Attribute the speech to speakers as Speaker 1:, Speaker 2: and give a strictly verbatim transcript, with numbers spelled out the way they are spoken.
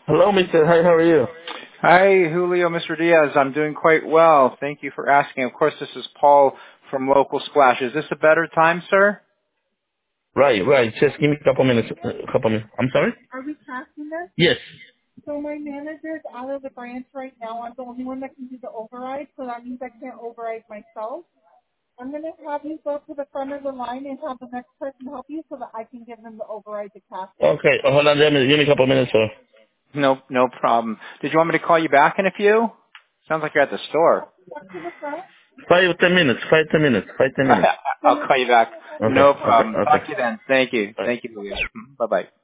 Speaker 1: Hello, mister. Hi, how are you?
Speaker 2: Hi, Julio, Mister Diaz. I'm doing quite well. Thank you for asking. Of course, this is Paul from Local Splash. Is this a better time, sir?
Speaker 1: Right, right. Just give me a couple minutes. A couple minutes. I'm sorry? Are we casting this? Yes. So my manager's out of the branch right now. I'm the only one that can do the override, so that means I can't override myself. I'm going to have you go to the front of the line and have the next person help you so that I can give them the override to cast it. Okay. Oh, hold on. Give me, give me a couple minutes, sir.
Speaker 2: No, no problem. Did you want me to call you back in a few? Sounds like you're at the store.
Speaker 1: Back to the front? Five, ten minutes. Five, ten minutes. Five, ten minutes.
Speaker 2: I'll call you back.
Speaker 1: Okay,
Speaker 2: No
Speaker 1: okay,
Speaker 2: problem.
Speaker 1: okay.
Speaker 2: Talk to you then. Thank you.
Speaker 1: Bye.
Speaker 2: Thank you, Julio. Bye-bye.